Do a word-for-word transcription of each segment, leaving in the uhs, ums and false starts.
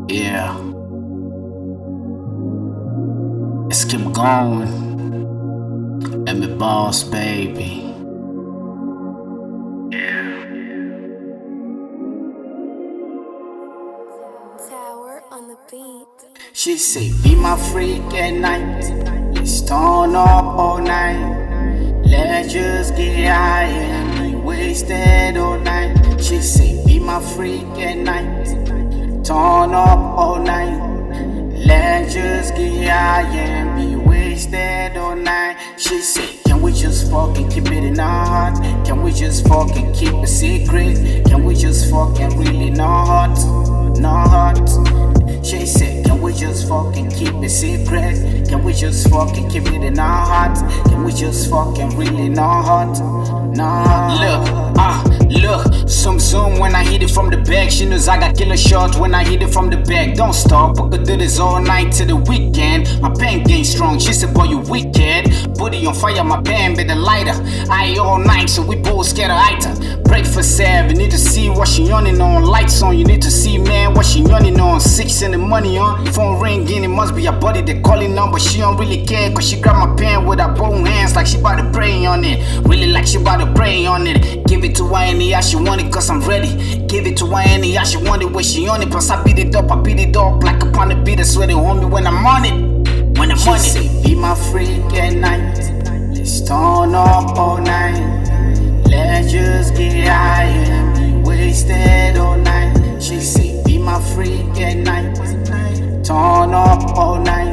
Yeah, let's keep going. Let me boss, baby. Tower on the beat. She say, be my freak at night. Let's turn up all night. Let's just get high and be wasted all night. She say, be my freak at night. Turn up all night. Let's just get high and be wasted all night. She say, can we just fucking keep it in our heart? Can we just fucking keep a secret? Can we just fucking really not hurt? Not hurt? She said, can we just fucking keep it secret? Can we just fucking keep it in our heart? Can we just fucking really not hurt? Nah. Look, ah, uh, look, zoom zoom when I hit it from the back. She knows I got killer shots when I hit it from the back. Don't stop, we could do this all night till the weekend. My pen game strong, she said, boy, you wicked. Booty on fire, my pen be the lighter. I all night, so we both scared of item. Breakfast serve, you need to see what she yawning on. Lights on, you need to see, man, what she yawning on. Six and the money on, phone ringing, it must be a buddy they calling on. But she don't really care, cause she grab my pen with her both hands like she about to pray on it. Really like she about to pray on it. Give it to her any how she want it, cause I'm ready. Give it to her any how she want it, when she on it. Plus I beat it up, I beat it up like upon the beat. I swear they want me when I'm on it. When I'm she on say, it. Be my freak at night. Let's turn up all night. Let's just get high and be wasted all night. She say, be my freak at night. Turn up all night.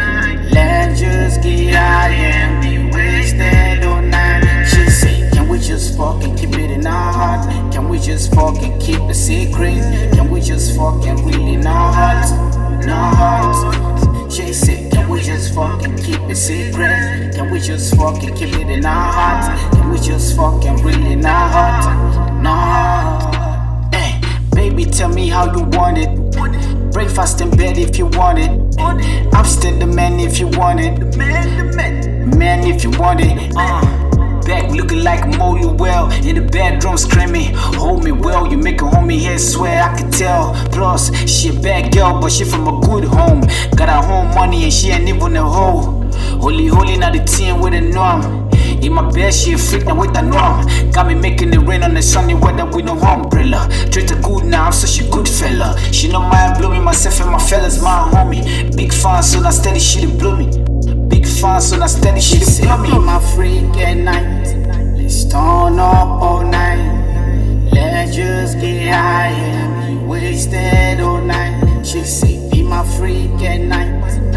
Let's just get high and be wasted all night. She say, can we just fucking keep it in our heart? Can we just fucking keep a secret? Can we just fucking really not hurt? Not hurt? She said, can we just fucking keep it secret? Can we just fucking keep it in our heart? Can we just fucking really not hurt? Not hurt? Hey, baby, tell me how you want it. Breakfast in bed if you want it. I'm still the man if you want it. The man, the man, man if you want it. Uh. Back looking like a molly well. In the bedroom screaming, hold me well. You make a homie head swear, I can tell. Plus, she a bad girl, but she from a good home. Got her home money and she ain't even a hoe. Holy, holy, now the team with a norm. In my bed, she a freak now with a norm. Got me making it rain on the sunny weather with no umbrella. Treat her good now, so she good fella. She no mind blowing myself and my fellas, my homie. Big fan, so now steady she dey blow me. Big fan, so now steady she dey blow me. Be my freak at night. Let's turn up all night. Let's just get high and be wasted all night. She say, be my freak at night.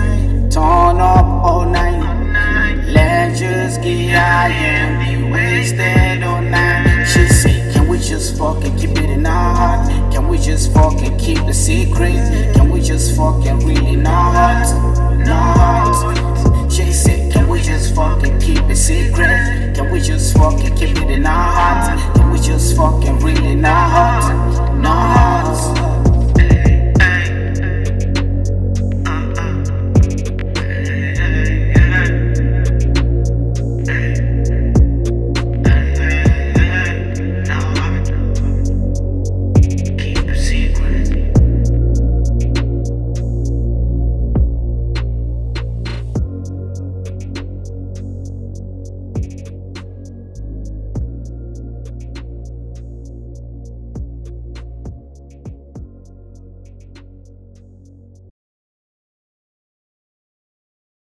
Turn up all night. Let's just get high and be wasted all night. She say, can we just fucking keep it in our heart? Can we just fucking keep the secret? Can we just fucking really not hurt? Not hurt? She said, can we just fucking keep it secret? Can we just fucking keep it in our heart? Can we just fucking really not hurt?